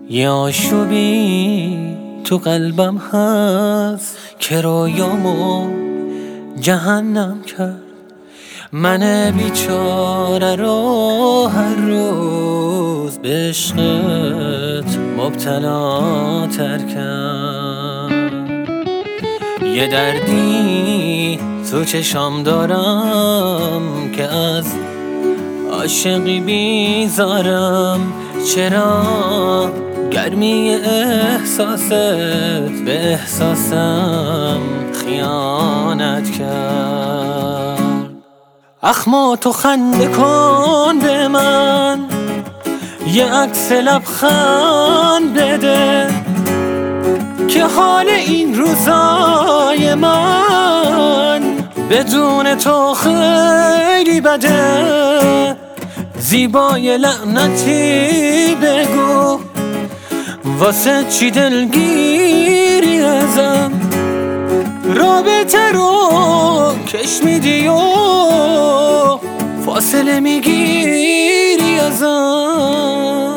یه آشوبی تو قلبم هست که رویامو جهنم کرد. من بیچاره رو هر روز به عشقت مبتلا تر کرد. یه دردی تو چشام دارم که از عاشقی بیزارم. چرا گرمی احساست به احساسم خیانت کرد؟ اخما تو خنده کن به من، یه عکس لبخند بده که حال این روزای من بدون تو خیلی بده. زیبای لعنتی بگو واسه چی دلگیری ازم؟ رابطه رو کش میدی و فاصله میگیری ازم.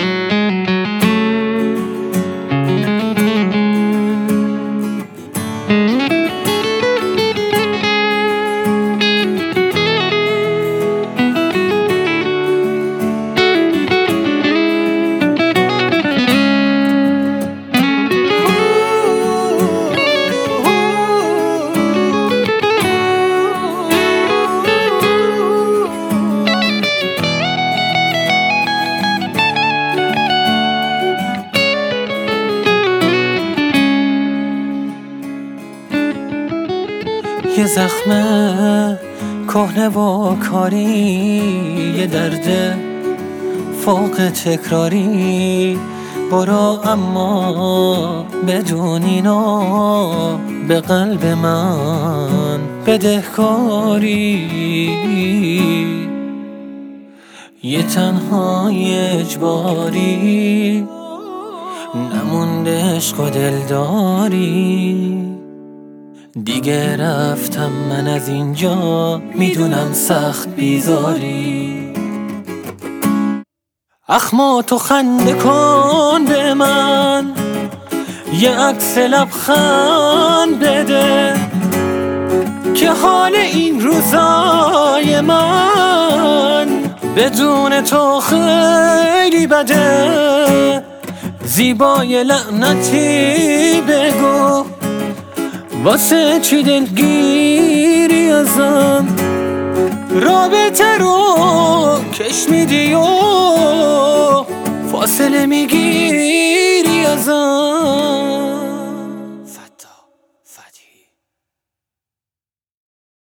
یه زخم کهنه و کاری، یه درد فوق تکراری. برو اما بدون اینا به قلب من بدهکاری. یه تنهای اجباری نمونده عشق و دلداری. دیگه رفتم من از اینجا، میدونم سخت بیزاری. اخما تو خنده کن به من، یه عکس لبخند بده که حال این روزای من بدون تو خیلی بده. زیبای لعنتی بگو واسه چی دلگیری ازم؟ رابطه رو کش میدی و فاصله میگیری ازم.